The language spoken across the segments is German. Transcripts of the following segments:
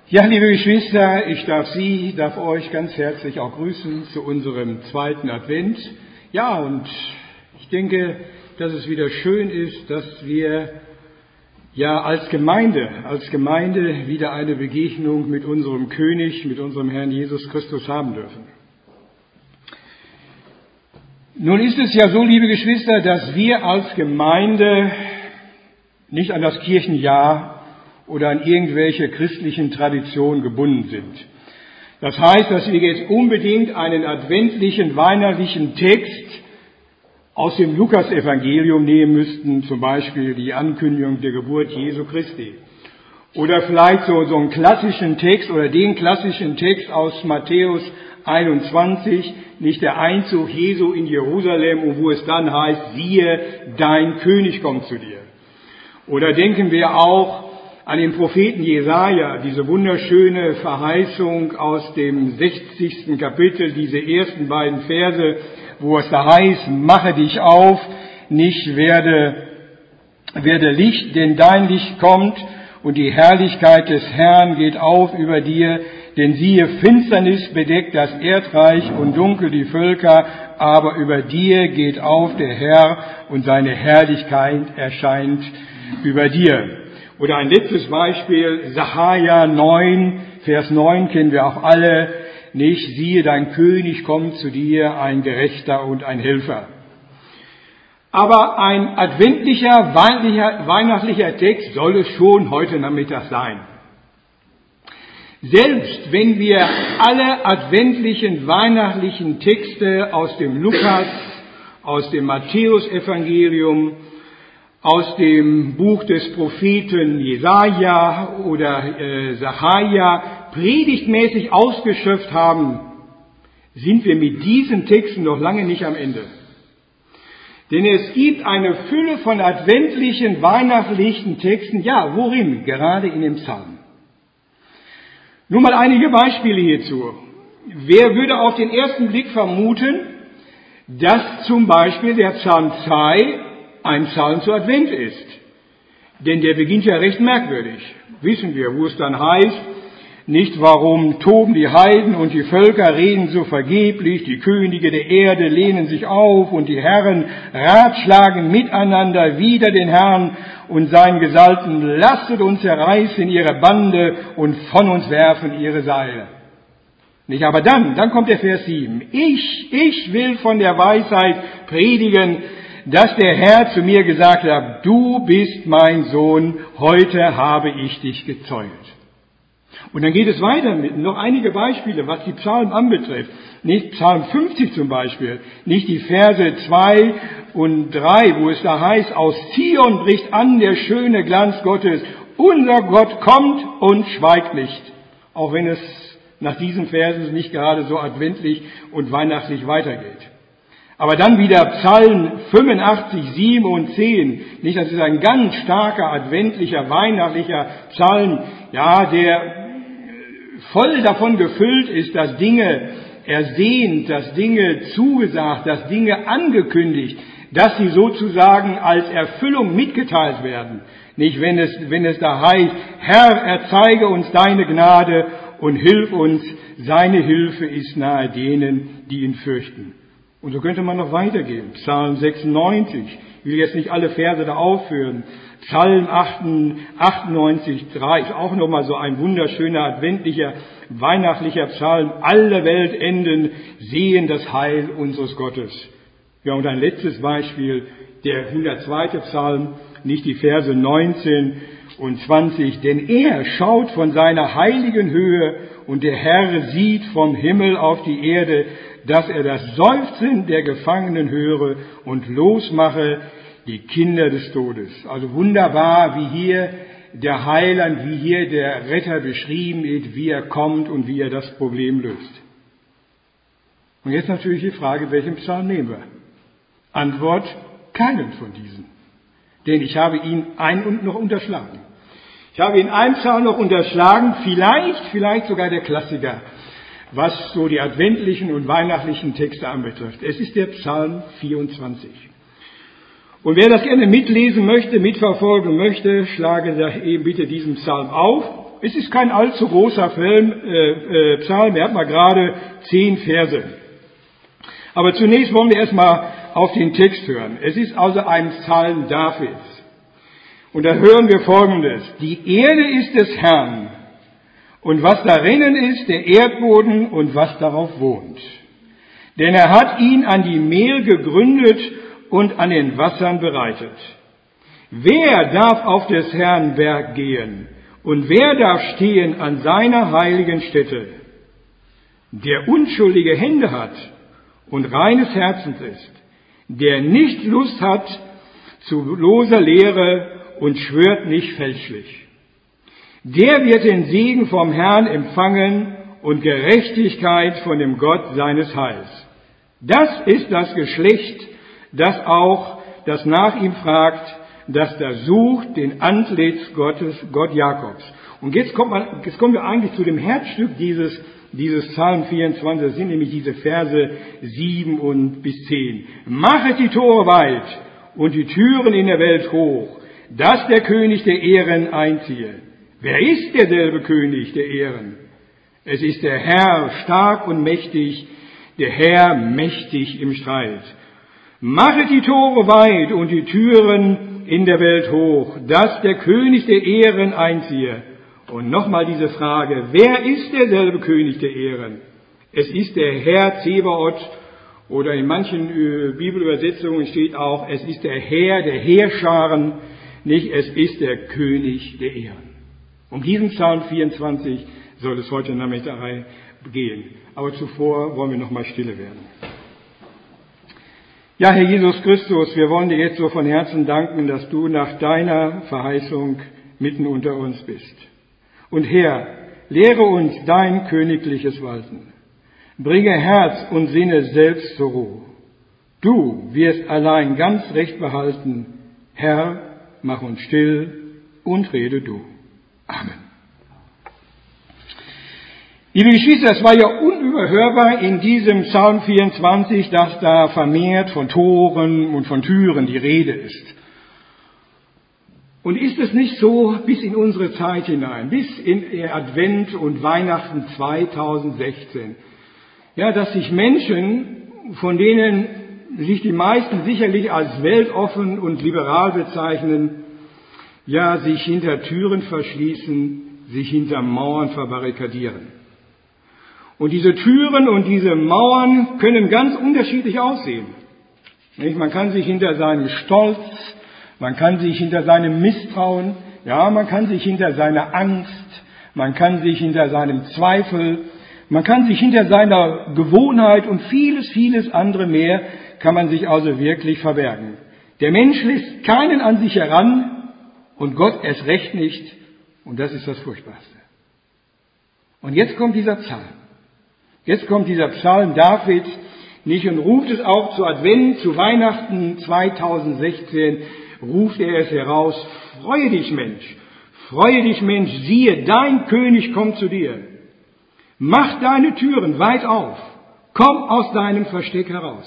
Ja, liebe Geschwister, ich darf euch ganz herzlich auch grüßen zu unserem zweiten Advent. Ja, und ich denke, dass es wieder schön ist, dass wir ja als Gemeinde wieder eine Begegnung mit unserem König, mit unserem Herrn Jesus Christus haben dürfen. Nun ist es ja so, liebe Geschwister, dass wir als Gemeinde nicht an das Kirchenjahr oder an irgendwelche christlichen Traditionen gebunden sind. Das heißt, dass wir jetzt unbedingt einen adventlichen, weihnachtlichen Text aus dem Lukasevangelium nehmen müssten, zum Beispiel die Ankündigung der Geburt Jesu Christi. Oder vielleicht so einen klassischen Text oder den klassischen Text aus Matthäus 21, nicht der Einzug Jesu in Jerusalem, und wo es dann heißt, siehe, dein König kommt zu dir. Oder denken wir auch an den Propheten Jesaja, diese wunderschöne Verheißung aus dem 60. Kapitel, diese ersten beiden Verse, wo es da heißt, mache dich auf, nicht werde Licht, denn dein Licht kommt und die Herrlichkeit des Herrn geht auf über dir, denn siehe, Finsternis bedeckt das Erdreich und dunkel die Völker, aber über dir geht auf der Herr und seine Herrlichkeit erscheint über dir. Oder ein letztes Beispiel, Sacharja 9, Vers 9 kennen wir auch alle, nicht, siehe, dein König kommt zu dir, ein Gerechter und ein Helfer. Aber ein adventlicher, weihnachtlicher Text soll es schon heute Nachmittag sein. Selbst wenn wir alle adventlichen, weihnachtlichen Texte aus dem Lukas, aus dem Matthäusevangelium, aus dem Buch des Propheten Jesaja oder Sacharja predigtmäßig ausgeschöpft haben, sind wir mit diesen Texten noch lange nicht am Ende. Denn es gibt eine Fülle von adventlichen, weihnachtlichen Texten. Ja, worin? Gerade in dem Psalm. Nur mal einige Beispiele hierzu. Wer würde auf den ersten Blick vermuten, dass zum Beispiel der Psalm 2 ein Psalm zu Advent ist? Denn der beginnt ja recht merkwürdig. Wissen wir, wo es dann heißt, nicht warum toben die Heiden und die Völker reden so vergeblich, die Könige der Erde lehnen sich auf und die Herren ratschlagen miteinander wider den Herrn und seinen Gesalbten, lasset uns zerreißen ihre Bande und von uns werfen ihre Seile. Nicht, aber dann kommt der Vers 7. Ich will von der Weisheit predigen, dass der Herr zu mir gesagt hat, du bist mein Sohn, heute habe ich dich gezeugt. Und dann geht es weiter mit noch einige Beispiele, was die Psalmen anbetrifft. Nicht Psalm 50 zum Beispiel, nicht die Verse 2 und 3, wo es da heißt, aus Zion bricht an der schöne Glanz Gottes, unser Gott kommt und schweigt nicht. Auch wenn es nach diesen Versen nicht gerade so adventlich und weihnachtlich weitergeht. Aber dann wieder Psalm 85, 7 und 10. Nicht, das ist ein ganz starker, adventlicher, weihnachtlicher Psalm, ja, der voll davon gefüllt ist, dass Dinge ersehnt, dass Dinge zugesagt, dass Dinge angekündigt, dass sie sozusagen als Erfüllung mitgeteilt werden. Nicht, wenn es da heißt, Herr, erzeige uns deine Gnade und hilf uns, seine Hilfe ist nahe denen, die ihn fürchten. Und so könnte man noch weitergehen. Psalm 96, ich will jetzt nicht alle Verse da aufführen. Psalm 98, 3 ist auch nochmal so ein wunderschöner, adventlicher, weihnachtlicher Psalm. Alle Weltenden sehen das Heil unseres Gottes. Ja, und ein letztes Beispiel, der 102. Psalm, nicht die Verse 19 und 20. Denn er schaut von seiner heiligen Höhe und der Herr sieht vom Himmel auf die Erde, dass er das Seufzen der Gefangenen höre und losmache die Kinder des Todes. Also wunderbar, wie hier der Heiland, wie hier der Retter beschrieben wird, wie er kommt und wie er das Problem löst. Und jetzt natürlich die Frage, welchen Psalm nehmen wir? Antwort, keinen von diesen. Denn ich habe ihn noch unterschlagen. Ich habe ihn einen Psalm noch unterschlagen, vielleicht sogar der Klassiker, was so die adventlichen und weihnachtlichen Texte anbetrifft. Es ist der Psalm 24. Und wer das gerne mitlesen möchte, mitverfolgen möchte, schlage da eben bitte diesen Psalm auf Es ist kein allzu großer Psalm, er hat mal gerade 10 Verse. Aber zunächst wollen wir erstmal auf den Text hören. Es ist also ein Psalm Davids. Und da hören wir Folgendes. Die Erde ist des Herrn, und was darinnen ist, der Erdboden und was darauf wohnt. Denn er hat ihn an die Meer gegründet und an den Wassern bereitet. Wer darf auf des Herrn Berg gehen und wer darf stehen an seiner heiligen Stätte? Der unschuldige Hände hat und reines Herzens ist, der nicht Lust hat zu loser Lehre und schwört nicht fälschlich. Der wird den Segen vom Herrn empfangen und Gerechtigkeit von dem Gott seines Heils. Das ist das Geschlecht, das nach ihm fragt, das da sucht den Antlitz Gottes, Gott Jakobs. Und jetzt kommen wir eigentlich zu dem Herzstück dieses Psalm 24, das sind nämlich diese Verse 7 und bis 10. Machet die Tore weit und die Türen in der Welt hoch, dass der König der Ehren einziehe. Wer ist derselbe König der Ehren? Es ist der Herr, stark und mächtig, der Herr mächtig im Streit. Machet die Tore weit und die Türen in der Welt hoch, dass der König der Ehren einziehe. Und nochmal diese Frage, wer ist derselbe König der Ehren? Es ist der Herr Zebaoth, oder in manchen Bibelübersetzungen steht auch, es ist der Herr der Heerscharen, nicht es ist der König der Ehren. Um diesen Psalm 24 soll es heute Nachmittag gehen. Aber zuvor wollen wir nochmal stille werden. Ja, Herr Jesus Christus, wir wollen dir jetzt so von Herzen danken, dass du nach deiner Verheißung mitten unter uns bist. Und Herr, lehre uns dein königliches Walten. Bringe Herz und Sinne selbst zur Ruhe. Du wirst allein ganz recht behalten. Herr, mach uns still und rede du. Amen. Liebe Geschwister, es war ja unüberhörbar in diesem Psalm 24, dass da vermehrt von Toren und von Türen die Rede ist. Und ist es nicht so bis in unsere Zeit hinein, bis in Advent und Weihnachten 2016, ja, dass sich Menschen, von denen sich die meisten sicherlich als weltoffen und liberal bezeichnen, ja, sich hinter Türen verschließen, sich hinter Mauern verbarrikadieren. Und diese Türen und diese Mauern können ganz unterschiedlich aussehen. Man kann sich hinter seinem Stolz, man kann sich hinter seinem Misstrauen, ja, man kann sich hinter seiner Angst, man kann sich hinter seinem Zweifel, man kann sich hinter seiner Gewohnheit und vieles andere mehr kann man sich also wirklich verbergen. Der Mensch lässt keinen an sich heran und Gott erst recht nicht, und das ist das Furchtbarste. Und jetzt kommt dieser Psalm. Jetzt kommt dieser Psalm Davids nicht und ruft es auch zu Advent, zu Weihnachten 2016, ruft er es heraus, freue dich Mensch, siehe, dein König kommt zu dir. Mach deine Türen weit auf, komm aus deinem Versteck heraus.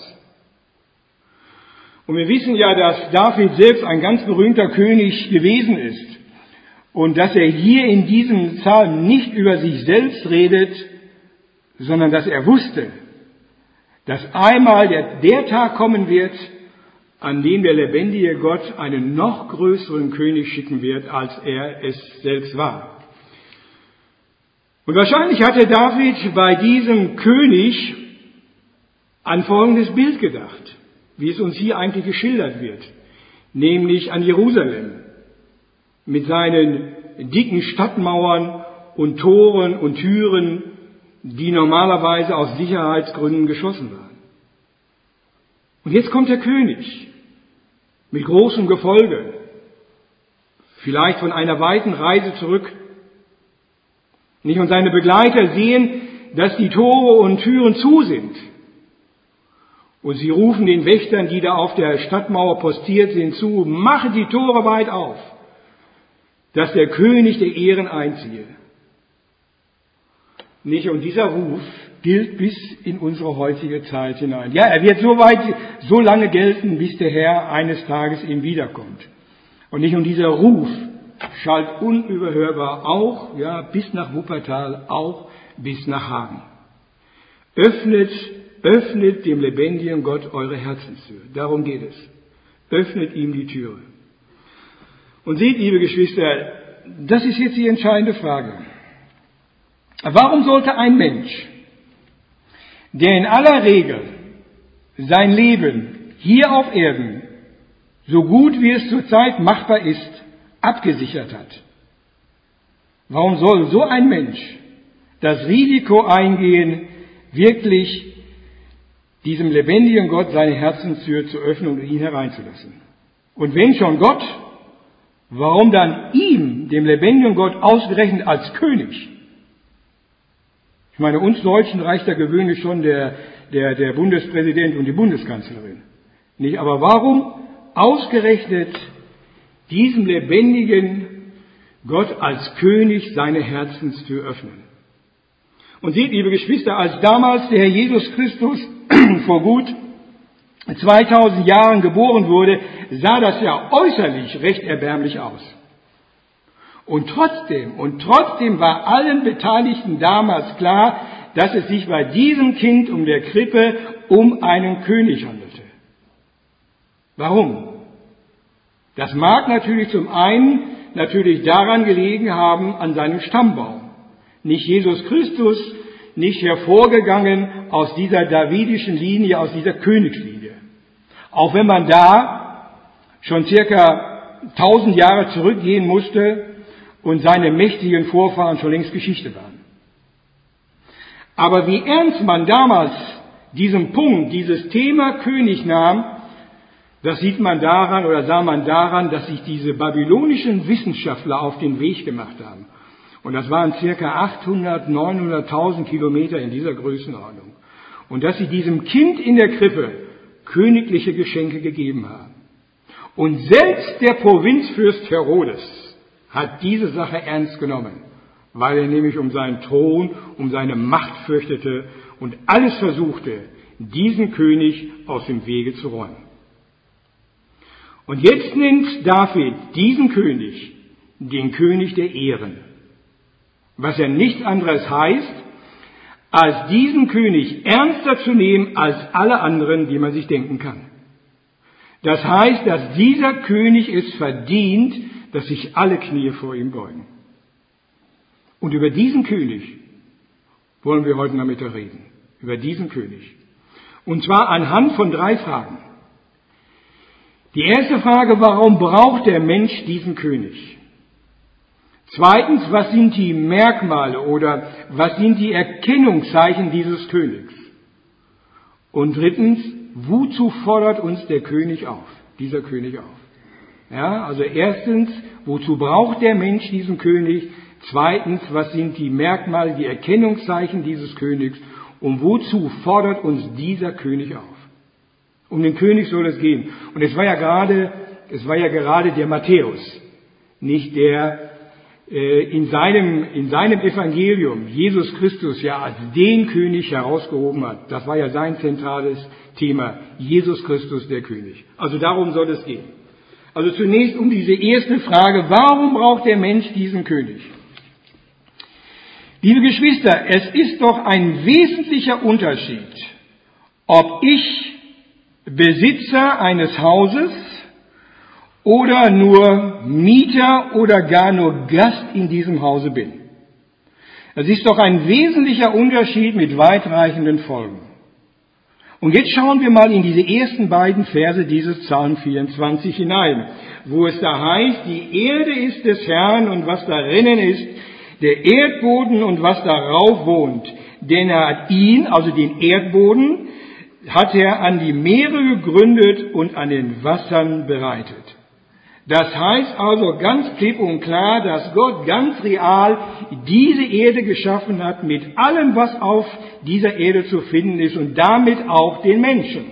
Und wir wissen ja, dass David selbst ein ganz berühmter König gewesen ist und dass er hier in diesem Psalm nicht über sich selbst redet, sondern dass er wusste, dass einmal der Tag kommen wird, an dem der lebendige Gott einen noch größeren König schicken wird, als er es selbst war. Und wahrscheinlich hatte David bei diesem König an folgendes Bild gedacht, wie es uns hier eigentlich geschildert wird, nämlich an Jerusalem mit seinen dicken Stadtmauern und Toren und Türen, die normalerweise aus Sicherheitsgründen geschlossen waren. Und jetzt kommt der König mit großem Gefolge, vielleicht von einer weiten Reise zurück. Und seine Begleiter sehen, dass die Tore und Türen zu sind. Und sie rufen den Wächtern, die da auf der Stadtmauer postiert sind, zu, mache die Tore weit auf, dass der König der Ehren einziehe. Nicht? Und dieser Ruf gilt bis in unsere heutige Zeit hinein. Ja, er wird so lange gelten, bis der Herr eines Tages ihm wiederkommt. Und nicht? Und dieser Ruf schallt unüberhörbar auch, ja, bis nach Wuppertal, auch bis nach Hagen. Öffnet dem lebendigen Gott eure Herzenstür. Darum geht es. Öffnet ihm die Türe. Und seht, liebe Geschwister, das ist jetzt die entscheidende Frage. Warum sollte ein Mensch, der in aller Regel sein Leben hier auf Erden, so gut wie es zurzeit machbar ist, abgesichert hat, warum soll so ein Mensch das Risiko eingehen, wirklich diesem lebendigen Gott seine Herzenstür zu öffnen und ihn hereinzulassen? Und wenn schon Gott, warum dann ihm, dem lebendigen Gott, ausgerechnet als König? Ich meine, uns Deutschen reicht da gewöhnlich schon der Bundespräsident und die Bundeskanzlerin. Nicht? Aber warum ausgerechnet diesem lebendigen Gott als König seine Herzenstür öffnen? Und seht, liebe Geschwister, als damals der Herr Jesus Christus vor gut 2000 Jahren geboren wurde, sah das ja äußerlich recht erbärmlich aus. Und trotzdem war allen Beteiligten damals klar, dass es sich bei diesem Kind um der Krippe um einen König handelte. Warum? Das mag natürlich zum einen daran gelegen haben, an seinem Stammbaum. Nicht Jesus Christus, nicht hervorgegangen aus dieser davidischen Linie, aus dieser Königslinie. Auch wenn man da schon circa 1000 Jahre zurückgehen musste und seine mächtigen Vorfahren schon längst Geschichte waren. Aber wie ernst man damals diesen Punkt, dieses Thema König nahm, das sah man daran, dass sich diese babylonischen Wissenschaftler auf den Weg gemacht haben. Und das waren circa 800.000, 900.000 Kilometer in dieser Größenordnung. Und dass sie diesem Kind in der Krippe königliche Geschenke gegeben haben. Und selbst der Provinzfürst Herodes hat diese Sache ernst genommen, weil er nämlich um seinen Thron, um seine Macht fürchtete und alles versuchte, diesen König aus dem Wege zu räumen. Und jetzt nennt David diesen König den König der Ehren, was ja nichts anderes heißt, als diesen König ernster zu nehmen als alle anderen, die man sich denken kann. Das heißt, dass dieser König es verdient, dass sich alle Knie vor ihm beugen. Und über diesen König wollen wir heute Nachmittag reden. Über diesen König. Und zwar anhand von 3 Fragen. Die erste Frage, warum braucht der Mensch diesen König? Zweitens, was sind die Merkmale oder was sind die Erkennungszeichen dieses Königs? Und drittens, wozu fordert uns der König auf, dieser König auf? Ja, also erstens, wozu braucht der Mensch diesen König? Zweitens, was sind die Merkmale, die Erkennungszeichen dieses Königs? Und wozu fordert uns dieser König auf? Um den König soll es gehen. Und es war ja gerade der Matthäus, nicht der in seinem Evangelium Jesus Christus ja als den König herausgehoben hat. Das war ja sein zentrales Thema, Jesus Christus der König. Also darum soll es gehen. Also zunächst um diese erste Frage, warum braucht der Mensch diesen König? Liebe Geschwister, es ist doch ein wesentlicher Unterschied, ob ich Besitzer eines Hauses oder nur Mieter oder gar nur Gast in diesem Hause bin. Das ist doch ein wesentlicher Unterschied mit weitreichenden Folgen. Und jetzt schauen wir mal in diese ersten beiden Verse dieses Psalm 24 hinein, wo es da heißt, die Erde ist des Herrn und was darinnen ist, der Erdboden und was darauf wohnt. Denn er hat ihn, also den Erdboden, hat er an die Meere gegründet und an den Wassern bereitet. Das heißt also ganz klipp und klar, dass Gott ganz real diese Erde geschaffen hat mit allem, was auf dieser Erde zu finden ist und damit auch den Menschen.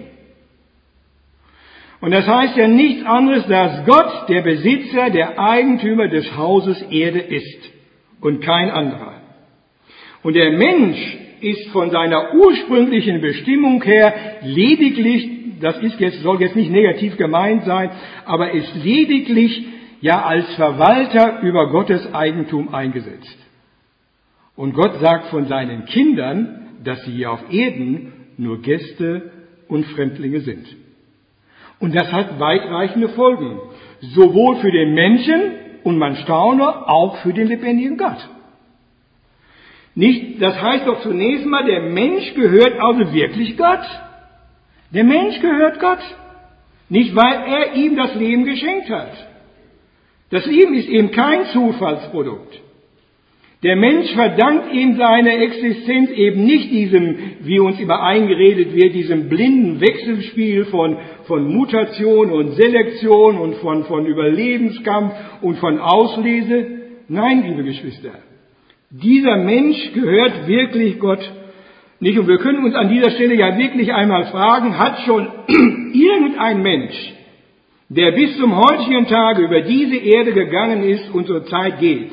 Und das heißt ja nichts anderes, dass Gott der Besitzer, der Eigentümer des Hauses Erde ist und kein anderer. Und der Mensch ist von seiner ursprünglichen Bestimmung her lediglich, soll jetzt nicht negativ gemeint sein, aber ist lediglich ja als Verwalter über Gottes Eigentum eingesetzt. Und Gott sagt von seinen Kindern, dass sie hier auf Erden nur Gäste und Fremdlinge sind. Und das hat weitreichende Folgen, sowohl für den Menschen, und man staune, auch für den lebendigen Gott. Nicht, das heißt doch zunächst mal, der Mensch gehört also wirklich Gott. Der Mensch gehört Gott. Nicht, weil er ihm das Leben geschenkt hat. Das Leben ist eben kein Zufallsprodukt. Der Mensch verdankt ihm seine Existenz eben nicht diesem, wie uns immer eingeredet wird, diesem blinden Wechselspiel von Mutation und Selektion und von Überlebenskampf und von Auslese. Nein, liebe Geschwister, dieser Mensch gehört wirklich Gott nicht. Und wir können uns an dieser Stelle ja wirklich einmal fragen, hat schon irgendein Mensch, der bis zum heutigen Tage über diese Erde gegangen ist und zur Zeit geht,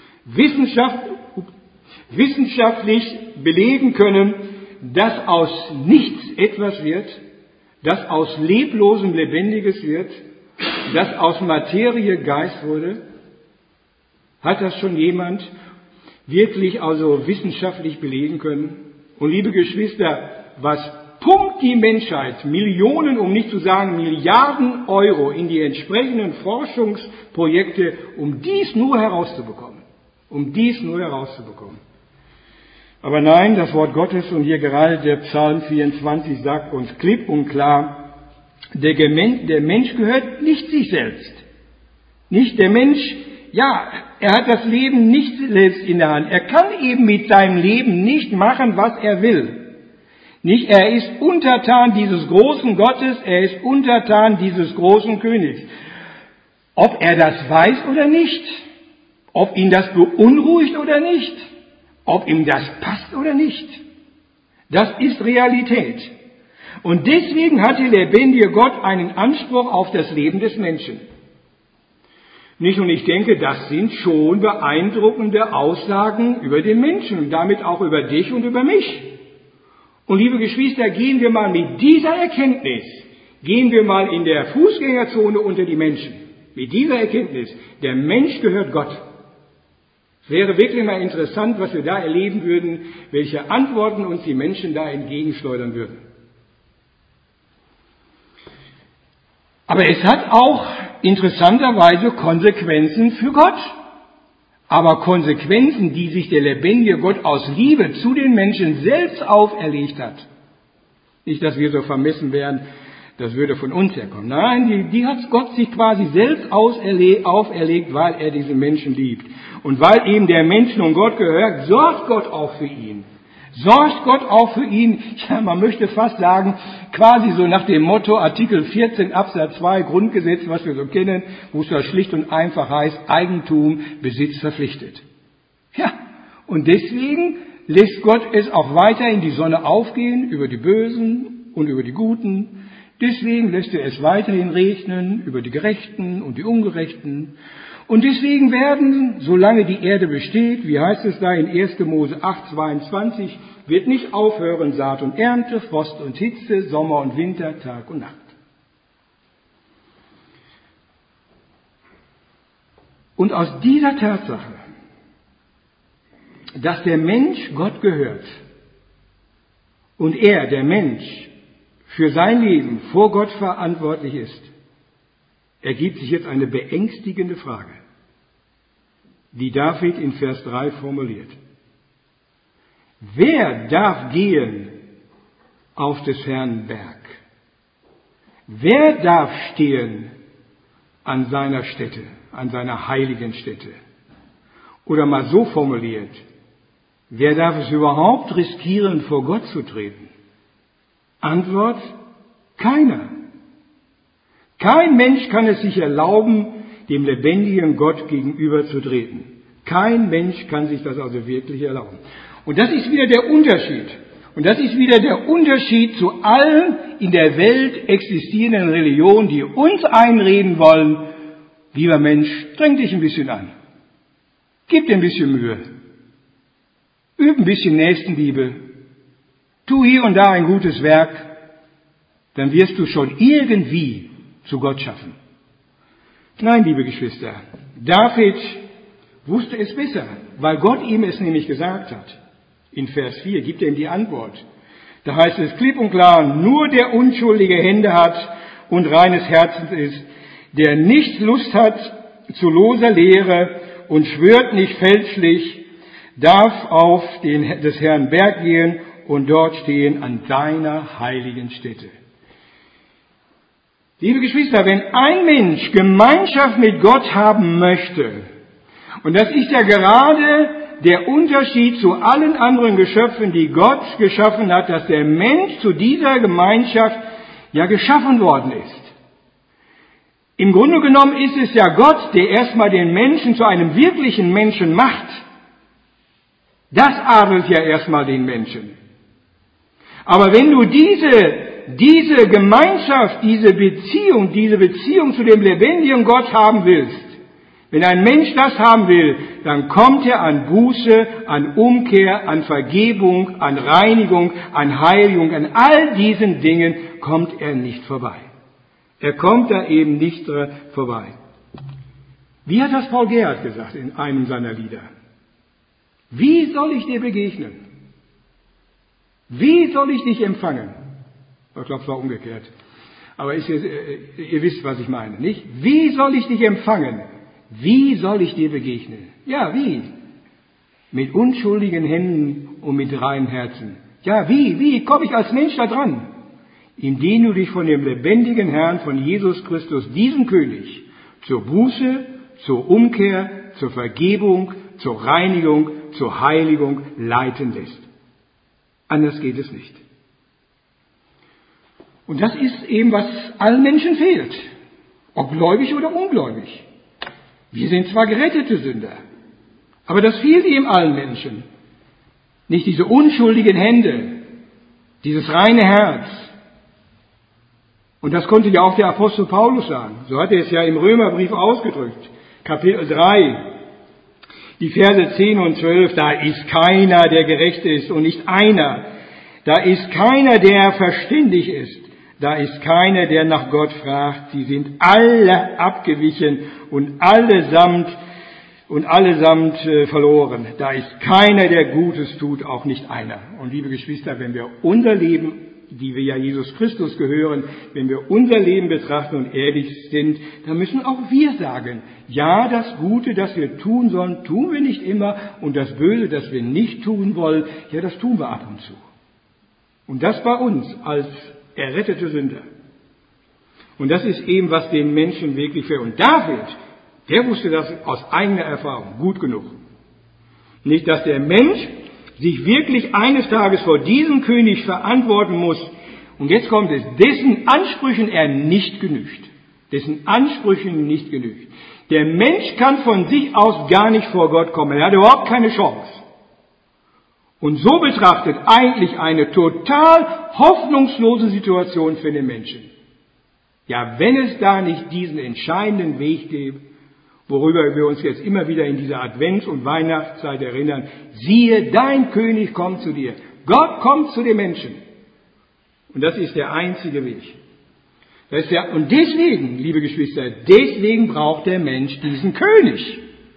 wissenschaftlich belegen können, dass aus nichts etwas wird, dass aus Leblosem Lebendiges wird, dass aus Materie Geist wurde? Hat das schon jemand wirklich also wissenschaftlich belegen können? Und liebe Geschwister, was pumpt die Menschheit Millionen, um nicht zu sagen Milliarden Euro in die entsprechenden Forschungsprojekte, um dies nur herauszubekommen? Aber nein, das Wort Gottes und hier gerade der Psalm 24 sagt uns klipp und klar, der Mensch gehört nicht sich selbst. Nicht der Mensch, ja, er hat das Leben nicht selbst in der Hand. Er kann eben mit seinem Leben nicht machen, was er will. Nicht, er ist untertan dieses großen Gottes, er ist untertan dieses großen Königs. Ob er das weiß oder nicht, ob ihn das beunruhigt oder nicht, ob ihm das passt oder nicht, das ist Realität. Und deswegen hat der lebendige Gott einen Anspruch auf das Leben des Menschen. Nicht, und ich denke, das sind schon beeindruckende Aussagen über den Menschen und damit auch über dich und über mich. Und liebe Geschwister, gehen wir mal mit dieser Erkenntnis, gehen wir mal in der Fußgängerzone unter die Menschen. Mit dieser Erkenntnis, der Mensch gehört Gott. Es wäre wirklich mal interessant, was wir da erleben würden, welche Antworten uns die Menschen da entgegenschleudern würden. Aber es hat auch interessanterweise Konsequenzen für Gott. Aber Konsequenzen, die sich der lebendige Gott aus Liebe zu den Menschen selbst auferlegt hat. Nicht, dass wir so vermessen wären, das würde von uns herkommen. Nein, die hat Gott sich quasi selbst auferlegt, weil er diese Menschen liebt. Und weil eben der Mensch nun Gott gehört, sorgt Gott auch für ihn. Sorgt Gott auch für ihn, ja, man möchte fast sagen, quasi so nach dem Motto Artikel 14 Absatz 2 Grundgesetz, was wir so kennen, wo es da schlicht und einfach heißt, Eigentum, Besitz verpflichtet. Ja, und deswegen lässt Gott es auch weiterhin die Sonne aufgehen über die Bösen und über die Guten. Deswegen lässt er es weiterhin regnen über die Gerechten und die Ungerechten. Und deswegen werden, solange die Erde besteht, wie heißt es da in 1. Mose 8,22, wird nicht aufhören Saat und Ernte, Frost und Hitze, Sommer und Winter, Tag und Nacht. Und aus dieser Tatsache, dass der Mensch Gott gehört und er, der Mensch, für sein Leben vor Gott verantwortlich ist, ergibt sich jetzt eine beängstigende Frage, die David in Vers 3 formuliert. Wer darf gehen auf des Herrn Berg? Wer darf stehen an seiner Stätte, an seiner heiligen Stätte? Oder mal so formuliert, wer darf es überhaupt riskieren, vor Gott zu treten? Antwort, keiner. Kein Mensch kann es sich erlauben, dem lebendigen Gott gegenüberzutreten. Kein Mensch kann sich das also wirklich erlauben. Und das ist wieder der Unterschied. Und das ist wieder der Unterschied zu allen in der Welt existierenden Religionen, die uns einreden wollen, lieber Mensch, streng dich ein bisschen an. Gib dir ein bisschen Mühe. Üb ein bisschen Nächstenliebe. Tu hier und da ein gutes Werk. Dann wirst du schon irgendwie zu Gott schaffen. Nein, liebe Geschwister, David wusste es besser, weil Gott ihm es nämlich gesagt hat. In Vers 4 gibt er ihm die Antwort. Da heißt es klipp und klar, nur der unschuldige Hände hat und reines Herzens ist, der nicht Lust hat zu loser Lehre und schwört nicht fälschlich, darf auf des Herrn Berg gehen und dort stehen an seiner heiligen Stätte. Liebe Geschwister, wenn ein Mensch Gemeinschaft mit Gott haben möchte, und das ist ja gerade der Unterschied zu allen anderen Geschöpfen, die Gott geschaffen hat, dass der Mensch zu dieser Gemeinschaft ja geschaffen worden ist. Im Grunde genommen ist es ja Gott, der erstmal den Menschen zu einem wirklichen Menschen macht. Das adelt ja erstmal den Menschen. Aber wenn du diese Gemeinschaft, diese Beziehung zu dem lebendigen Gott haben willst, wenn ein Mensch das haben will, dann kommt er an Buße, an Umkehr, an Vergebung, an Reinigung, an Heiligung, an all diesen Dingen kommt er nicht vorbei. Er kommt da eben nicht vorbei. Wie hat das Paul Gerhardt gesagt in einem seiner Lieder? Wie soll ich dir begegnen? Wie soll ich dich empfangen? Ich glaube, es war umgekehrt. Aber ihr wisst, was ich meine, nicht? Wie soll ich dich empfangen? Wie soll ich dir begegnen? Ja, wie? Mit unschuldigen Händen und mit reinem Herzen. Ja, wie komme ich als Mensch da dran? Indem du dich von dem lebendigen Herrn, von Jesus Christus, diesem König, zur Buße, zur Umkehr, zur Vergebung, zur Reinigung, zur Heiligung leiten lässt. Anders geht es nicht. Und das ist eben, was allen Menschen fehlt. Ob gläubig oder ungläubig. Wir sind zwar gerettete Sünder, aber das fehlt eben allen Menschen. Nicht diese unschuldigen Hände, dieses reine Herz. Und das konnte ja auch der Apostel Paulus sagen. So hat er es ja im Römerbrief ausgedrückt. Kapitel 3, die Verse 10 und 12. Da ist keiner, der gerecht ist und nicht einer. Da ist keiner, der verständig ist. Da ist keiner, der nach Gott fragt. Sie sind alle abgewichen und allesamt verloren. Da ist keiner, der Gutes tut, auch nicht einer. Und liebe Geschwister, wenn wir unser Leben, die wir ja Jesus Christus gehören, wenn wir unser Leben betrachten und ehrlich sind, dann müssen auch wir sagen, ja, das Gute, das wir tun sollen, tun wir nicht immer, und das Böse, das wir nicht tun wollen, ja, das tun wir ab und zu. Und das bei uns als errettete Sünder. Und das ist eben, was den Menschen wirklich fehlt. Und David, der wusste das aus eigener Erfahrung gut genug. Nicht, dass der Mensch sich wirklich eines Tages vor diesem König verantworten muss. Und jetzt kommt es, dessen Ansprüchen er nicht genügt. Dessen Ansprüchen nicht genügt. Der Mensch kann von sich aus gar nicht vor Gott kommen. Er hat überhaupt keine Chance. Und so betrachtet eigentlich eine total hoffnungslose Situation für den Menschen. Ja, wenn es da nicht diesen entscheidenden Weg gibt, worüber wir uns jetzt immer wieder in dieser Advents- und Weihnachtszeit erinnern, siehe, dein König kommt zu dir. Gott kommt zu den Menschen. Und das ist der einzige Weg. Und deswegen, liebe Geschwister, deswegen braucht der Mensch diesen König.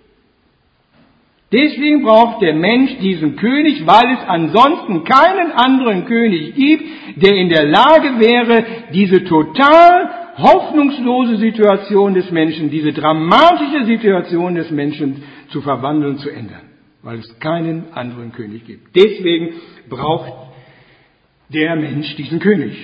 Deswegen braucht der Mensch diesen König, weil es ansonsten keinen anderen König gibt, der in der Lage wäre, diese total hoffnungslose Situation des Menschen, diese dramatische Situation des Menschen zu verwandeln, zu ändern. Weil es keinen anderen König gibt. Deswegen braucht der Mensch diesen König.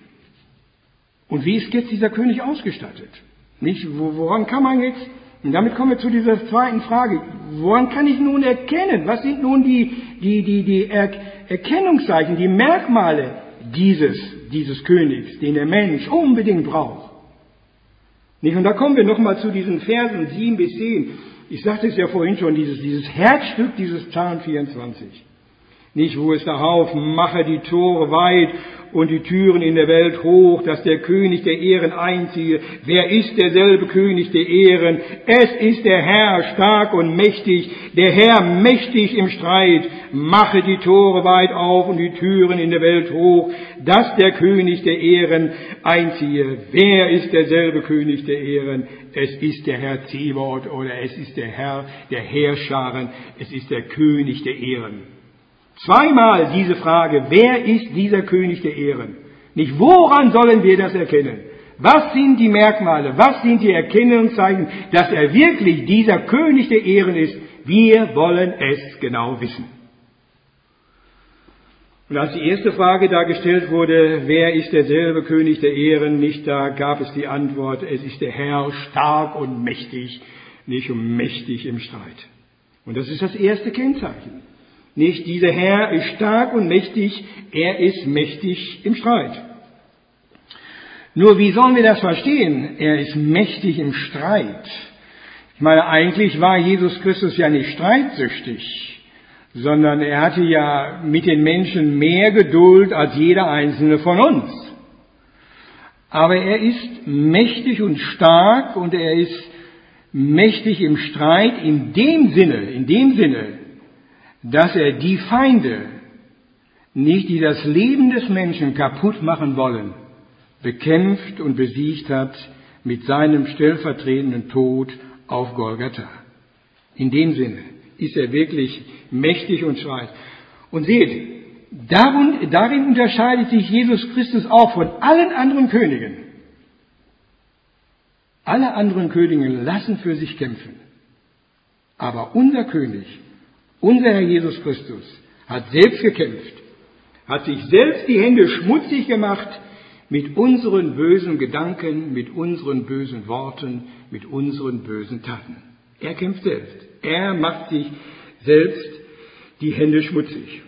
Und wie ist jetzt dieser König ausgestattet? Nicht, woran kann man jetzt... Und damit kommen wir zu dieser zweiten Frage. Woran kann ich nun erkennen? Was sind nun die Erkennungszeichen, die Merkmale dieses Königs, den der Mensch unbedingt braucht? Nicht? Und da kommen wir nochmal zu diesen Versen 7 bis 10. Ich sagte es ja vorhin schon, dieses Herzstück dieses Psalm 24. Nicht, wo es darauf, mache die Tore weit und die Türen in der Welt hoch, dass der König der Ehren einziehe. Wer ist derselbe König der Ehren? Es ist der Herr, stark und mächtig, der Herr mächtig im Streit. Mache die Tore weit auf und die Türen in der Welt hoch, dass der König der Ehren einziehe. Wer ist derselbe König der Ehren? Es ist der Herr Zebaoth oder es ist der Herr der Heerscharen, es ist der König der Ehren. Zweimal diese Frage, wer ist dieser König der Ehren? Nicht, woran sollen wir das erkennen? Was sind die Merkmale, was sind die Erkennungszeichen, dass er wirklich dieser König der Ehren ist? Wir wollen es genau wissen. Und als die erste Frage da gestellt wurde, wer ist derselbe König der Ehren, nicht, da gab es die Antwort, es ist der Herr, stark und mächtig, nicht und mächtig im Streit. Und das ist das erste Kennzeichen. Nicht, dieser Herr ist stark und mächtig, er ist mächtig im Streit. Nur wie sollen wir das verstehen? Er ist mächtig im Streit. Ich meine, eigentlich war Jesus Christus ja nicht streitsüchtig, sondern er hatte ja mit den Menschen mehr Geduld als jeder einzelne von uns. Aber er ist mächtig und stark und er ist mächtig im Streit in dem Sinne, dass er die Feinde nicht, die das Leben des Menschen kaputt machen wollen, bekämpft und besiegt hat mit seinem stellvertretenden Tod auf Golgatha. In dem Sinne ist er wirklich mächtig und stark. Und seht, darin unterscheidet sich Jesus Christus auch von allen anderen Königen. Alle anderen Könige lassen für sich kämpfen. Aber unser König, unser Herr Jesus Christus, hat selbst gekämpft, hat sich selbst die Hände schmutzig gemacht mit unseren bösen Gedanken, mit unseren bösen Worten, mit unseren bösen Taten. Er kämpft selbst. Er macht sich selbst die Hände schmutzig.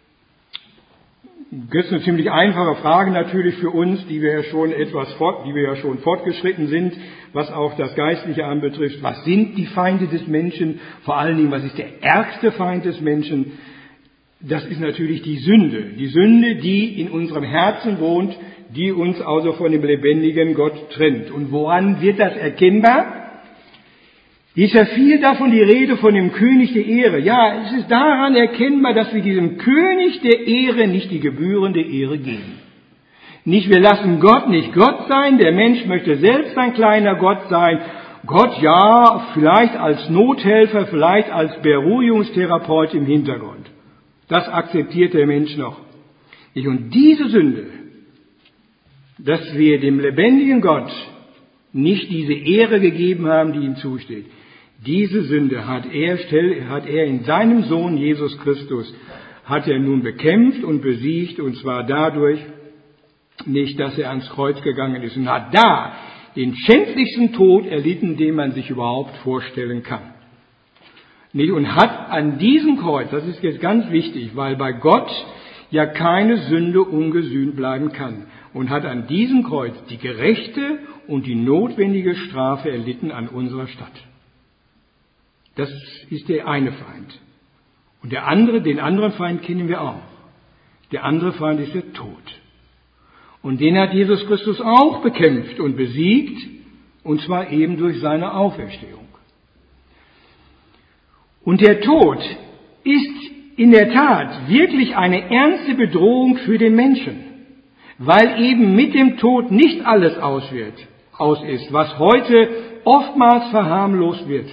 Das ist eine ziemlich einfache Frage natürlich für uns, die wir ja schon fortgeschritten sind, was auch das Geistliche anbetrifft. Was sind die Feinde des Menschen? Vor allen Dingen, was ist der ärgste Feind des Menschen? Das ist natürlich die Sünde. Die Sünde, die in unserem Herzen wohnt, die uns also von dem lebendigen Gott trennt. Und woran wird das erkennbar? Ist ja viel davon die Rede von dem König der Ehre. Ja, es ist daran erkennbar, dass wir diesem König der Ehre nicht die gebührende Ehre geben. Nicht, wir lassen Gott nicht Gott sein, der Mensch möchte selbst ein kleiner Gott sein. Gott, ja, vielleicht als Nothelfer, vielleicht als Beruhigungstherapeut im Hintergrund. Das akzeptiert der Mensch noch. Und diese Sünde, dass wir dem lebendigen Gott nicht diese Ehre gegeben haben, die ihm zusteht, diese Sünde hat er in seinem Sohn Jesus Christus, hat er nun bekämpft und besiegt, und zwar dadurch, nicht, dass er ans Kreuz gegangen ist und hat da den schändlichsten Tod erlitten, den man sich überhaupt vorstellen kann. Und hat an diesem Kreuz, das ist jetzt ganz wichtig, weil bei Gott ja keine Sünde ungesühnt bleiben kann, und hat an diesem Kreuz die gerechte und die notwendige Strafe erlitten an unserer Stadt. Das ist der eine Feind. Und den anderen Feind kennen wir auch. Der andere Feind ist der Tod. Und den hat Jesus Christus auch bekämpft und besiegt, und zwar eben durch seine Auferstehung. Und der Tod ist in der Tat wirklich eine ernste Bedrohung für den Menschen, weil eben mit dem Tod nicht alles aus ist, was heute oftmals verharmlost wird.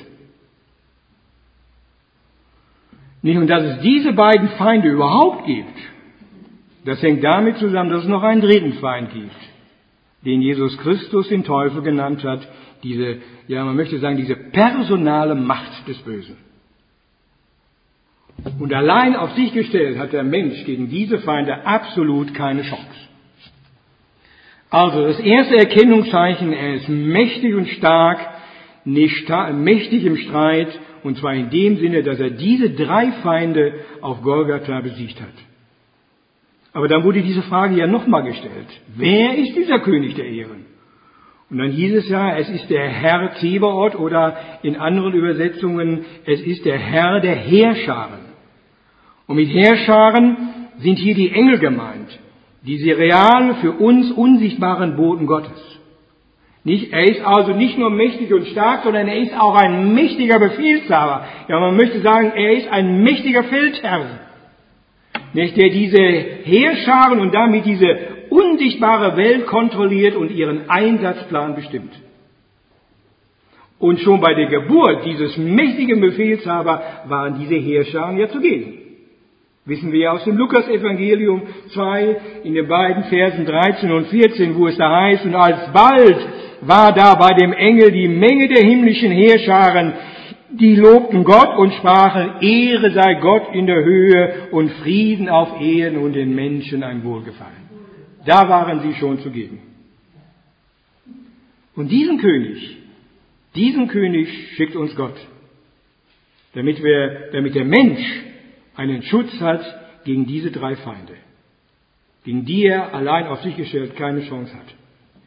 Und dass es diese beiden Feinde überhaupt gibt, das hängt damit zusammen, dass es noch einen dritten Feind gibt, den Jesus Christus den Teufel genannt hat, diese personale Macht des Bösen. Und allein auf sich gestellt hat der Mensch gegen diese Feinde absolut keine Chance. Also das erste Erkennungszeichen, er ist mächtig und stark, mächtig im Streit, und zwar in dem Sinne, dass er diese drei Feinde auf Golgatha besiegt hat. Aber dann wurde diese Frage ja nochmal gestellt. Wer ist dieser König der Ehren? Und dann hieß es ja, es ist der Herr Zebaoth, oder in anderen Übersetzungen, es ist der Herr der Heerscharen. Und mit Heerscharen sind hier die Engel gemeint, diese real für uns unsichtbaren Boten Gottes. Er ist also nicht nur mächtig und stark, sondern er ist auch ein mächtiger Befehlshaber. Ja, man möchte sagen, er ist ein mächtiger Feldherr, nicht, der diese Heerscharen und damit diese unsichtbare Welt kontrolliert und ihren Einsatzplan bestimmt. Und schon bei der Geburt dieses mächtigen Befehlshaber waren diese Heerscharen ja zugegen. Wissen wir ja aus dem Lukas-Evangelium 2 in den beiden Versen 13 und 14, wo es da heißt, und alsbald war da bei dem Engel die Menge der himmlischen Heerscharen, die lobten Gott und sprachen, Ehre sei Gott in der Höhe und Frieden auf Erden und den Menschen ein Wohlgefallen. Da waren sie schon zugegen. Und diesen König schickt uns Gott, damit der Mensch einen Schutz hat gegen diese drei Feinde, gegen die er allein auf sich gestellt keine Chance hat.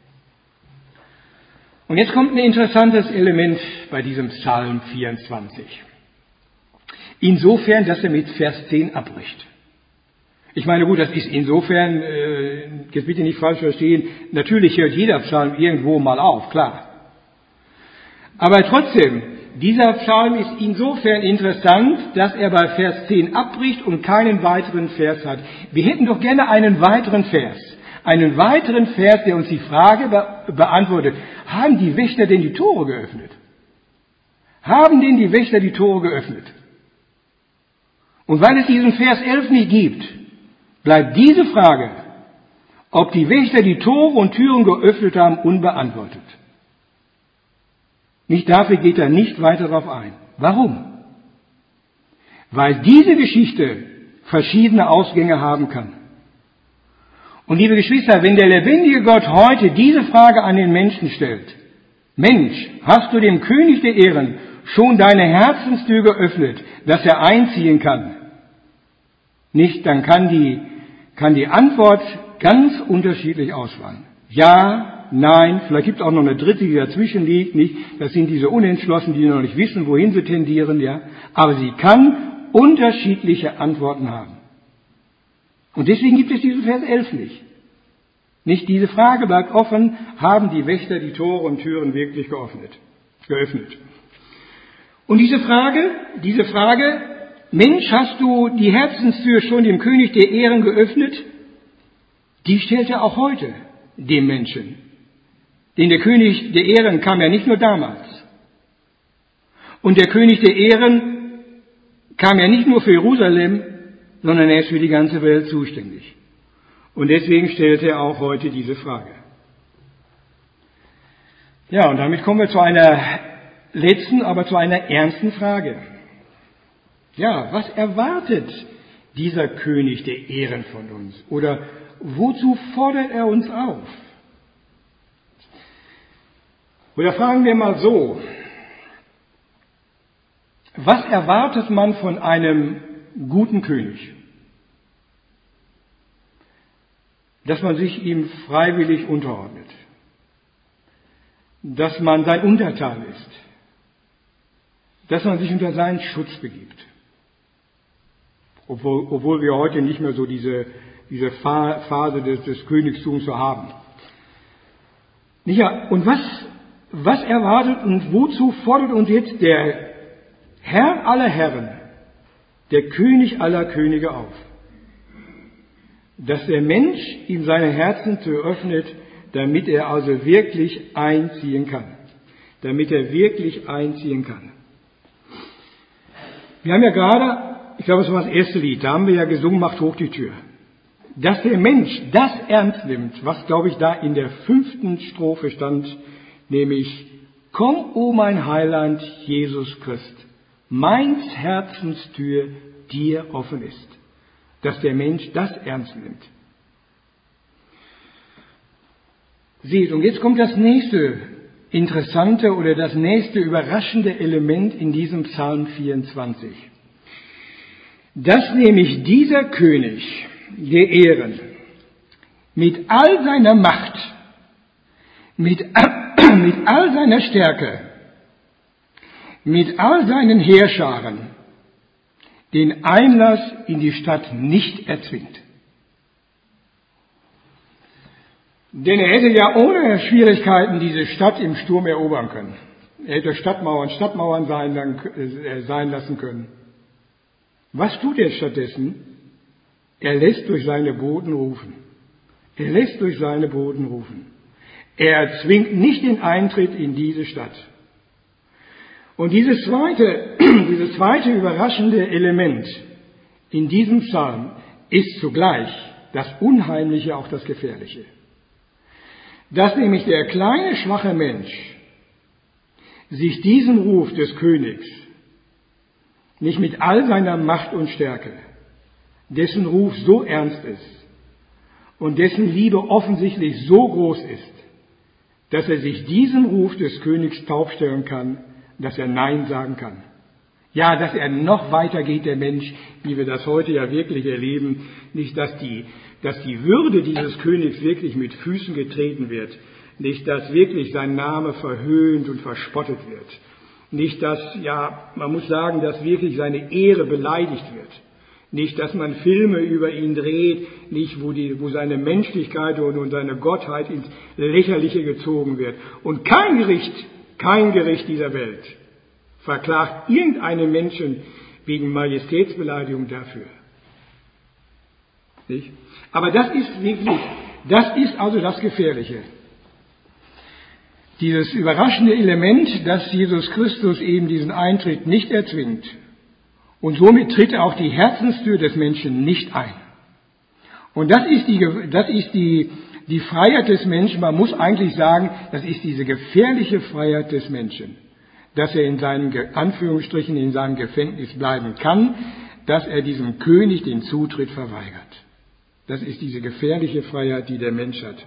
Und jetzt kommt ein interessantes Element bei diesem Psalm 24. Insofern, dass er mit Vers 10 abbricht. Ich meine, gut, das ist insofern, jetzt bitte nicht falsch verstehen, natürlich hört jeder Psalm irgendwo mal auf, klar. Aber trotzdem, dieser Psalm ist insofern interessant, dass er bei Vers 10 abbricht und keinen weiteren Vers hat. Wir hätten doch gerne einen weiteren Vers, der uns die Frage beantwortet, haben die Wächter denn die Tore geöffnet? Haben denn die Wächter die Tore geöffnet? Und weil es diesen Vers 11 nicht gibt, bleibt diese Frage, ob die Wächter die Tore und Türen geöffnet haben, unbeantwortet. Nicht dafür geht er nicht weiter darauf ein. Warum? Weil diese Geschichte verschiedene Ausgänge haben kann. Und liebe Geschwister, wenn der lebendige Gott heute diese Frage an den Menschen stellt, Mensch, hast du dem König der Ehren schon deine Herzenstür geöffnet, dass er einziehen kann? Nicht, dann kann die Antwort ganz unterschiedlich ausfallen. Ja, nein, vielleicht gibt es auch noch eine dritte, die dazwischen liegt, nicht? Das sind diese Unentschlossenen, die noch nicht wissen, wohin sie tendieren, ja. Aber sie kann unterschiedliche Antworten haben. Und deswegen gibt es diesen Vers 11 nicht. Nicht, diese Frage bleibt offen, haben die Wächter die Tore und Türen wirklich geöffnet? Und diese Frage, Mensch, hast du die Herzenstür schon dem König der Ehren geöffnet? Die stellt er auch heute dem Menschen. Denn der König der Ehren kam ja nicht nur damals. Und der König der Ehren kam ja nicht nur für Jerusalem, sondern er ist für die ganze Welt zuständig. Und deswegen stellt er auch heute diese Frage. Ja, und damit kommen wir zu einer letzten, aber zu einer ernsten Frage. Ja, was erwartet dieser König der Ehren von uns? Oder wozu fordert er uns auf? Oder fragen wir mal so, was erwartet man von einem guten König? Dass man sich ihm freiwillig unterordnet, dass man sein Untertan ist, dass man sich unter seinen Schutz begibt. Obwohl wir heute nicht mehr so diese Phase des Königtums so haben. Ja, und was erwartet und wozu fordert uns jetzt der Herr aller Herren, der König aller Könige auf? Dass der Mensch ihm seine Herzenstür öffnet, damit er also wirklich einziehen kann. Wir haben ja gerade, ich glaube, es war das erste Lied, da haben wir ja gesungen, macht hoch die Tür. Dass der Mensch das ernst nimmt, was, glaube ich, da in der 5. Strophe stand, nämlich, komm, o mein Heiland, Jesus Christ, meins Herzenstür dir offen ist. Dass der Mensch das ernst nimmt. Seht, und jetzt kommt das nächste interessante oder das nächste überraschende Element in diesem Psalm 24. Dass nämlich dieser König der Ehren mit all seiner Macht, mit all seiner Stärke, mit all seinen Heerscharen den Einlass in die Stadt nicht erzwingt. Denn er hätte ja ohne Schwierigkeiten diese Stadt im Sturm erobern können. Er hätte Stadtmauern sein lassen können. Was tut er stattdessen? Er lässt durch seine Boten rufen. Er lässt durch seine Boten rufen. Er erzwingt nicht den Eintritt in diese Stadt. Und dieses zweite überraschende Element in diesem Psalm ist zugleich das Unheimliche, auch das Gefährliche. Dass nämlich der kleine, schwache Mensch sich diesem Ruf des Königs nicht mit all seiner Macht und Stärke, dessen Ruf so ernst ist und dessen Liebe offensichtlich so groß ist, dass er sich diesem Ruf des Königs taub stellen kann, dass er Nein sagen kann. Ja, dass er noch weiter geht, der Mensch, wie wir das heute ja wirklich erleben, nicht, dass die Würde dieses Königs wirklich mit Füßen getreten wird, nicht, dass wirklich sein Name verhöhnt und verspottet wird, nicht, dass, ja, man muss sagen, dass wirklich seine Ehre beleidigt wird, nicht, dass man Filme über ihn dreht, nicht, wo seine Menschlichkeit und seine Gottheit ins Lächerliche gezogen wird. Und kein Gericht dieser Welt verklagt irgendeinen Menschen wegen Majestätsbeleidigung dafür. Nicht? Aber das ist also das Gefährliche. Dieses überraschende Element, dass Jesus Christus eben diesen Eintritt nicht erzwingt. Und somit tritt er auch die Herzenstür des Menschen nicht ein. Und das ist die Freiheit des Menschen. Man muss eigentlich sagen, das ist diese gefährliche Freiheit des Menschen, dass er in seinem Gefängnis bleiben kann, dass er diesem König den Zutritt verweigert. Das ist diese gefährliche Freiheit, die der Mensch hat.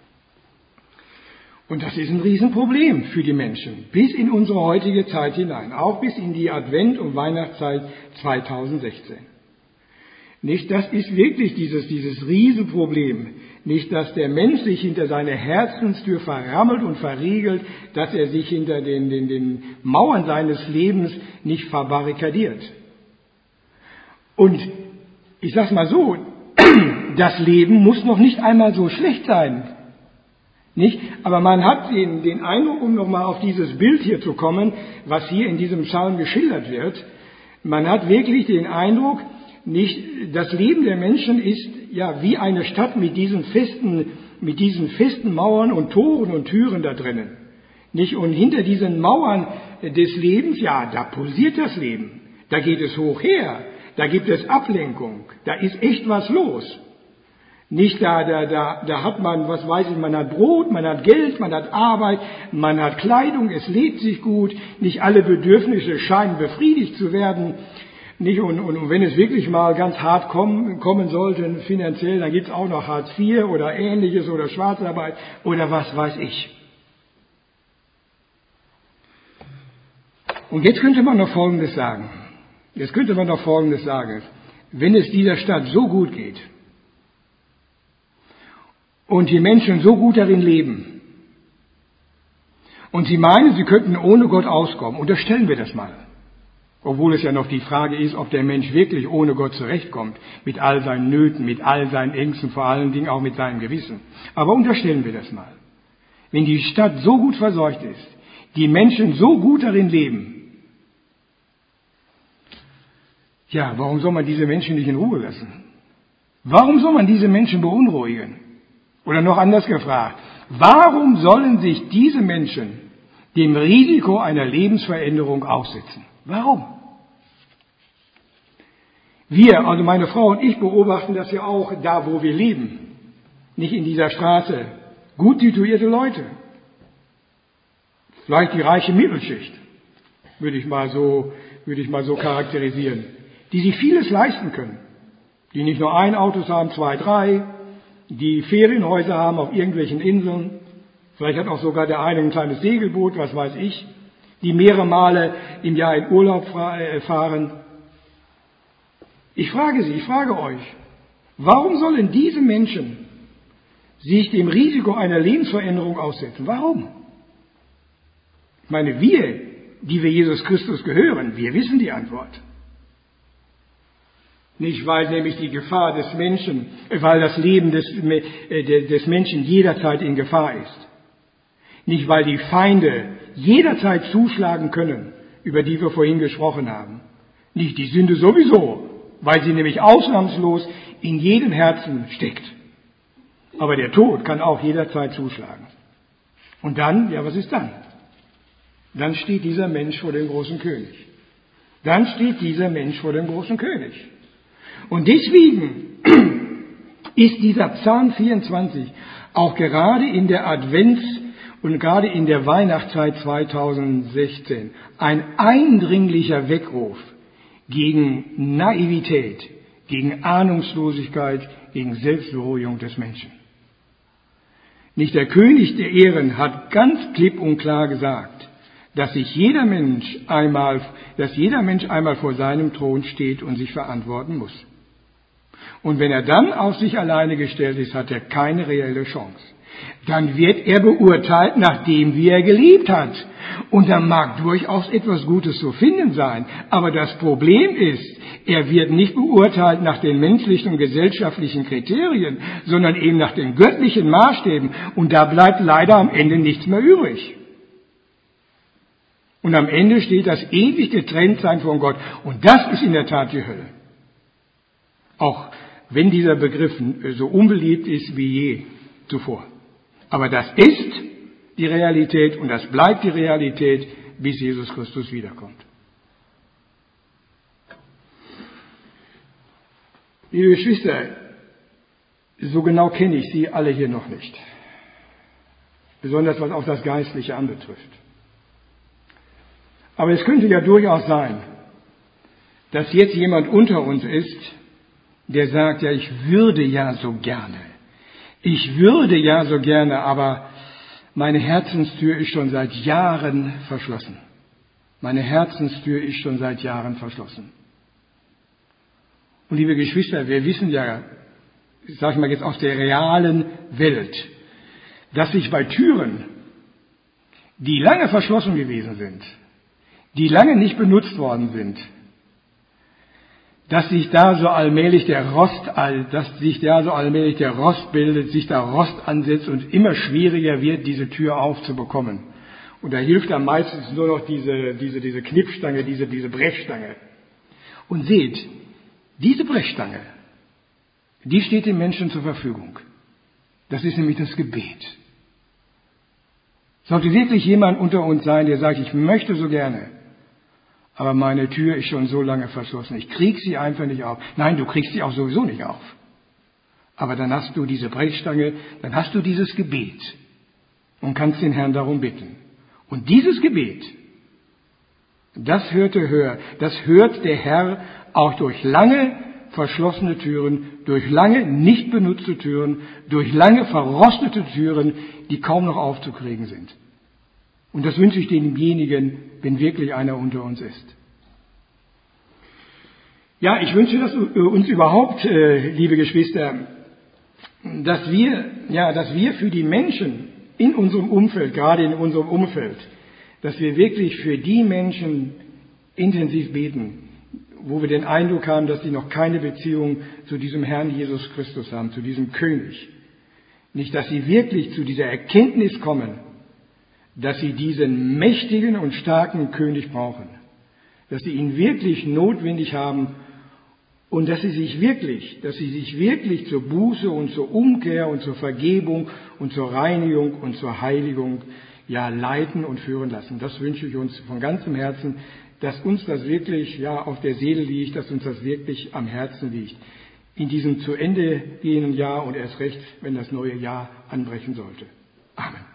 Und das ist ein Riesenproblem für die Menschen, bis in unsere heutige Zeit hinein, auch bis in die Advent- und Weihnachtszeit 2016. Nicht, das ist wirklich dieses Riesenproblem, nicht, dass der Mensch sich hinter seine Herzenstür verrammelt und verriegelt, dass er sich hinter den Mauern seines Lebens nicht verbarrikadiert. Und ich sag's mal so, das Leben muss noch nicht einmal so schlecht sein. Nicht? Aber man hat den Eindruck, um nochmal auf dieses Bild hier zu kommen, was hier in diesem Psalm geschildert wird, man hat wirklich den Eindruck, nicht, das Leben der Menschen ist ja wie eine Stadt mit diesen festen Mauern und Toren und Türen da drinnen. Nicht? Und hinter diesen Mauern des Lebens, ja, da pulsiert das Leben. Da geht es hoch her. Da gibt es Ablenkung. Da ist echt was los. Nicht da hat man, was weiß ich, man hat Brot, man hat Geld, man hat Arbeit, man hat Kleidung, es lebt sich gut, nicht alle Bedürfnisse scheinen befriedigt zu werden. Nicht? Und wenn es wirklich mal ganz hart kommen sollte, finanziell, dann gibt es auch noch Hartz IV oder Ähnliches oder Schwarzarbeit oder was weiß ich. Und jetzt könnte man noch Folgendes sagen. Wenn es dieser Stadt so gut geht und die Menschen so gut darin leben und sie meinen, sie könnten ohne Gott auskommen, unterstellen wir das mal. Obwohl es ja noch die Frage ist, ob der Mensch wirklich ohne Gott zurechtkommt, mit all seinen Nöten, mit all seinen Ängsten, vor allen Dingen auch mit seinem Gewissen. Aber unterstellen wir das mal. Wenn die Stadt so gut verseucht ist, die Menschen so gut darin leben, ja, warum soll man diese Menschen nicht in Ruhe lassen? Warum soll man diese Menschen beunruhigen? Oder noch anders gefragt, warum sollen sich diese Menschen dem Risiko einer Lebensveränderung aussetzen? Warum? Wir, also meine Frau und ich, beobachten das ja auch da, wo wir leben. Nicht in dieser Straße. Gut situierte Leute. Vielleicht die reiche Mittelschicht, würde ich mal so charakterisieren. Die sich vieles leisten können. Die nicht nur ein Auto haben, 2, 3. Die Ferienhäuser haben auf irgendwelchen Inseln. Vielleicht hat auch sogar der eine ein kleines Segelboot, was weiß ich. Die mehrere Male im Jahr in Urlaub fahren. Ich frage euch, warum sollen diese Menschen sich dem Risiko einer Lebensveränderung aussetzen? Warum? Ich meine, wir, die wir Jesus Christus gehören, wir wissen die Antwort. Nicht, weil nämlich die Gefahr des Menschen, weil das Leben des Menschen jederzeit in Gefahr ist. Nicht, weil die Feinde jederzeit zuschlagen können, über die wir vorhin gesprochen haben. Nicht die Sünde sowieso, weil sie nämlich ausnahmslos in jedem Herzen steckt. Aber der Tod kann auch jederzeit zuschlagen. Und dann, ja, was ist dann? Dann steht dieser Mensch vor dem großen König. Dann steht dieser Mensch vor dem großen König. Und deswegen ist dieser Psalm 24 auch gerade in der Advents- und gerade in der Weihnachtszeit 2016 ein eindringlicher Weckruf gegen Naivität, gegen Ahnungslosigkeit, gegen Selbstberuhigung des Menschen. Nicht der König der Ehren hat ganz klipp und klar gesagt, dass jeder Mensch einmal vor seinem Thron steht und sich verantworten muss. Und wenn er dann auf sich alleine gestellt ist, hat er keine reelle Chance. Dann wird er beurteilt nach dem, wie er gelebt hat. Und da mag durchaus etwas Gutes zu finden sein. Aber das Problem ist, er wird nicht beurteilt nach den menschlichen und gesellschaftlichen Kriterien, sondern eben nach den göttlichen Maßstäben. Und da bleibt leider am Ende nichts mehr übrig. Und am Ende steht das ewig Getrenntsein von Gott. Und das ist in der Tat die Hölle. Auch wenn dieser Begriff so unbeliebt ist wie je zuvor. Aber das ist die Realität und das bleibt die Realität, bis Jesus Christus wiederkommt. Liebe Geschwister, so genau kenne ich Sie alle hier noch nicht. Besonders was auch das Geistliche anbetrifft. Aber es könnte ja durchaus sein, dass jetzt jemand unter uns ist, der sagt, ja, ich würde ja so gerne, aber meine Herzenstür ist schon seit Jahren verschlossen. Und liebe Geschwister, wir wissen ja, ich sage mal jetzt aus der realen Welt, dass sich bei Türen, die lange verschlossen gewesen sind, die lange nicht benutzt worden sind, dass sich da so allmählich der Rost bildet, sich da Rost ansetzt und immer schwieriger wird, diese Tür aufzubekommen. Und da hilft dann meistens nur noch diese Knippstange, diese Brechstange. Und seht, diese Brechstange, die steht dem Menschen zur Verfügung. Das ist nämlich das Gebet. Sollte wirklich jemand unter uns sein, der sagt, ich möchte so gerne, aber meine Tür ist schon so lange verschlossen. Ich krieg sie einfach nicht auf. Nein, du kriegst sie auch sowieso nicht auf. Aber dann hast du diese Brechstange, dann hast du dieses Gebet und kannst den Herrn darum bitten. Und dieses Gebet, das hört der Herr auch durch lange verschlossene Türen, durch lange nicht benutzte Türen, durch lange verrostete Türen, die kaum noch aufzukriegen sind. Und das wünsche ich demjenigen, wenn wirklich einer unter uns ist. Ja, ich wünsche das uns überhaupt, liebe Geschwister, dass wir für die Menschen in unserem Umfeld, gerade in unserem Umfeld, dass wir wirklich für die Menschen intensiv beten, wo wir den Eindruck haben, dass sie noch keine Beziehung zu diesem Herrn Jesus Christus haben, zu diesem König. Nicht, dass sie wirklich zu dieser Erkenntnis kommen, dass sie diesen mächtigen und starken König brauchen, dass sie ihn wirklich notwendig haben und dass sie sich wirklich zur Buße und zur Umkehr und zur Vergebung und zur Reinigung und zur Heiligung leiten und führen lassen. Das wünsche ich uns von ganzem Herzen, dass uns das wirklich auf der Seele liegt, dass uns das wirklich am Herzen liegt. In diesem zu Ende gehenden Jahr und erst recht, wenn das neue Jahr anbrechen sollte. Amen.